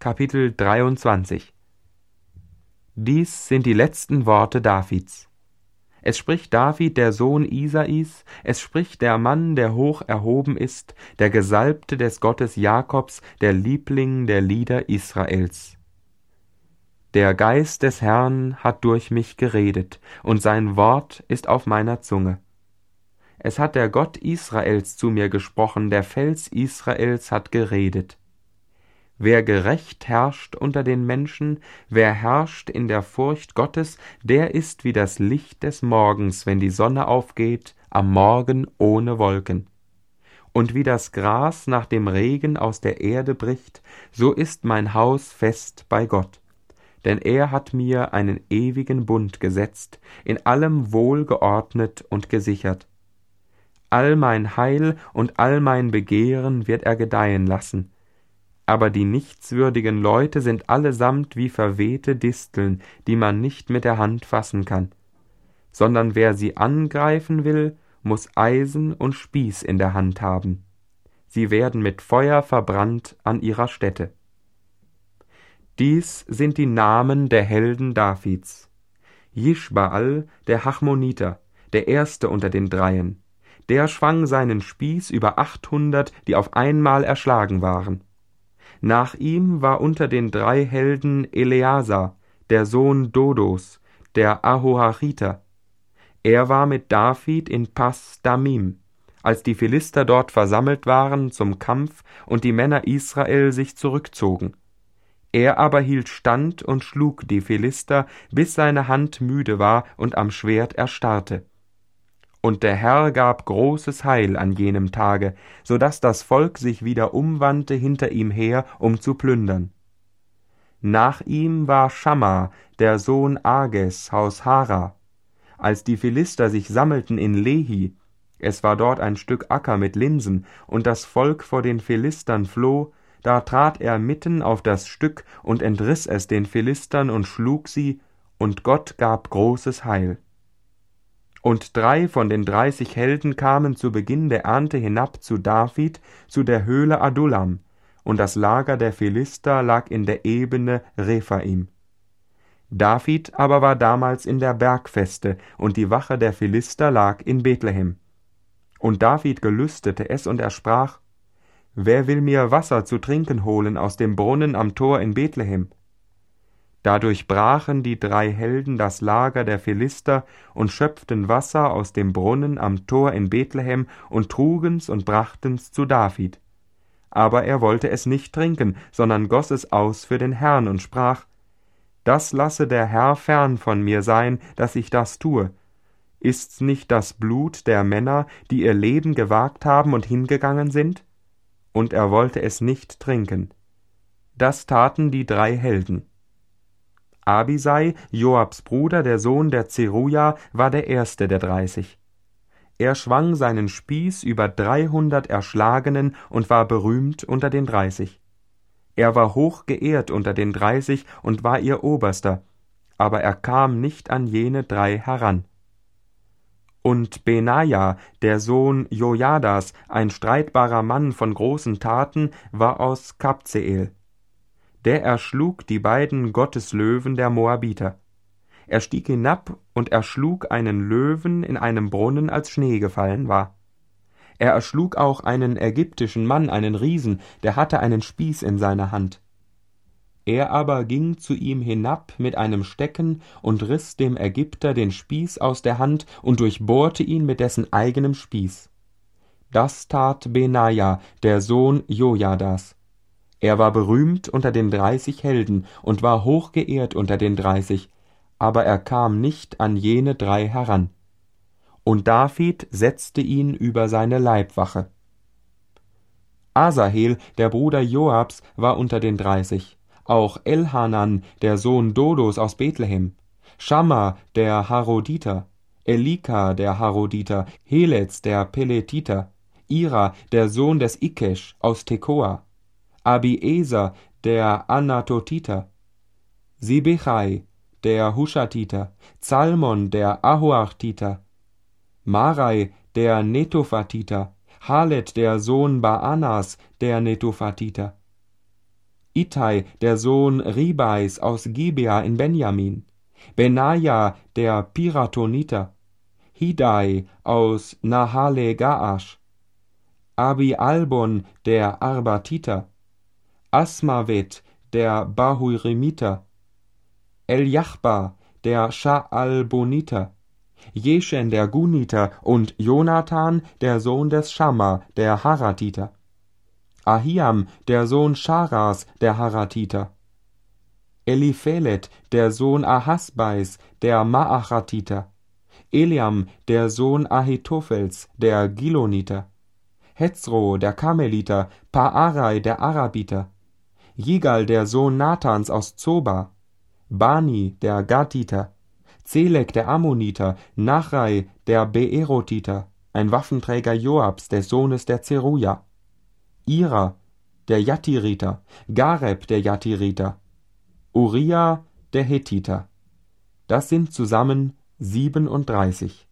Kapitel 23. Dies sind die letzten Worte Davids. Es spricht David, der Sohn Isais, es spricht der Mann, der hoch erhoben ist, der Gesalbte des Gottes Jakobs, der Liebling der Lieder Israels. Der Geist des Herrn hat durch mich geredet, und sein Wort ist auf meiner Zunge. Es hat der Gott Israels zu mir gesprochen, der Fels Israels hat geredet. Wer gerecht herrscht unter den Menschen, wer herrscht in der Furcht Gottes, der ist wie das Licht des Morgens, wenn die Sonne aufgeht, am Morgen ohne Wolken. Und wie das Gras nach dem Regen aus der Erde bricht, so ist mein Haus fest bei Gott. Denn er hat mir einen ewigen Bund gesetzt, in allem wohlgeordnet und gesichert. All mein Heil und all mein Begehren wird er gedeihen lassen. Aber die nichtswürdigen Leute sind allesamt wie verwehte Disteln, die man nicht mit der Hand fassen kann. Sondern wer sie angreifen will, muß Eisen und Spieß in der Hand haben. Sie werden mit Feuer verbrannt an ihrer Stätte. Dies sind die Namen der Helden Davids. Jischbaal, der Hachmoniter, der erste unter den Dreien. Der schwang seinen Spieß über 800, die auf einmal erschlagen waren. Nach ihm war unter den 3 Helden Eleasar, der Sohn Dodos, der Ahohachiter. Er war mit David in Pas Damim, als die Philister dort versammelt waren zum Kampf und die Männer Israel sich zurückzogen. Er aber hielt stand und schlug die Philister, bis seine Hand müde war und am Schwert erstarrte. Und der Herr gab großes Heil an jenem Tage, so daß das Volk sich wieder umwandte hinter ihm her, um zu plündern. Nach ihm war Schamma, der Sohn Ages, Haus Hara. Als die Philister sich sammelten in Lehi, es war dort ein Stück Acker mit Linsen, und das Volk vor den Philistern floh, da trat er mitten auf das Stück und entriss es den Philistern und schlug sie, und Gott gab großes Heil. Und 3 von den 30 Helden kamen zu Beginn der Ernte hinab zu David, zu der Höhle Adullam, und das Lager der Philister lag in der Ebene Rephaim. David aber war damals in der Bergfeste, und die Wache der Philister lag in Bethlehem. Und David gelüstete es, und er sprach: Wer will mir Wasser zu trinken holen aus dem Brunnen am Tor in Bethlehem? Da durchbrachen die 3 Helden das Lager der Philister und schöpften Wasser aus dem Brunnen am Tor in Bethlehem und trugen's und brachten's zu David. Aber er wollte es nicht trinken, sondern goss es aus für den Herrn und sprach: Das lasse der Herr fern von mir sein, dass ich das tue. Ist's nicht das Blut der Männer, die ihr Leben gewagt haben und hingegangen sind? Und er wollte es nicht trinken. Das taten die 3 Helden. Abisai, Joabs Bruder, der Sohn der Zeruja, war der erste der 30. Er schwang seinen Spieß über 300 Erschlagenen und war berühmt unter den 30. Er war hoch geehrt unter den 30 und war ihr Oberster, aber er kam nicht an jene 3 heran. Und Benaja, der Sohn Jojadas, ein streitbarer Mann von großen Taten, war aus Kabzeel. Der erschlug die beiden Gotteslöwen der Moabiter. Er stieg hinab und erschlug einen Löwen in einem Brunnen, als Schnee gefallen war. Er erschlug auch einen ägyptischen Mann, einen Riesen, der hatte einen Spieß in seiner Hand. Er aber ging zu ihm hinab mit einem Stecken und riss dem Ägypter den Spieß aus der Hand und durchbohrte ihn mit dessen eigenem Spieß. Das tat Benaja, der Sohn Jojadas. Er war berühmt unter den 30 Helden und war hochgeehrt unter den 30, aber er kam nicht an jene 3 heran. Und David setzte ihn über seine Leibwache. Asahel, der Bruder Joabs, war unter den 30, auch Elhanan, der Sohn Dodos aus Bethlehem, Schamma, der Haroditer, Elika, der Haroditer, Helez, der Peletiter, Ira, der Sohn des Ikesch aus Tekoa, Abieser, der Anatotiter, Sibechai, der Hushatiter, Zalmon, der Ahoachtiter, Marai, der Netophatiter, Halet, der Sohn Baanas, der Netophatiter, Ittai, der Sohn Ribais aus Gibea in Benjamin, Benaja, der Piratoniter, Hidai aus Nahale Gaash, Abi-Albon, der Arbatiter, Asmavet, der Bahurimiter, Eljachba, der Sha'alboniter, Jeshen, der Guniter, und Jonathan, der Sohn des Schamma, der Haratiter, Ahiam, der Sohn Scharas, der Haratiter, Eliphelet, der Sohn Ahasbais, der Maachatiter, Eliam, der Sohn Ahitophels, der Giloniter, Hetzro, der Karmeliter, Paarai, der Arabiter, Jigal, der Sohn Nathans aus Zoba, Bani, der Gatiter, Zelek, der Ammoniter, Nachrai, der Beerotiter, ein Waffenträger Joabs, des Sohnes der Zeruja, Ira, der Jatiriter, Gareb, der Jatiriter, Uriah, der Hethiter. Das sind zusammen 37.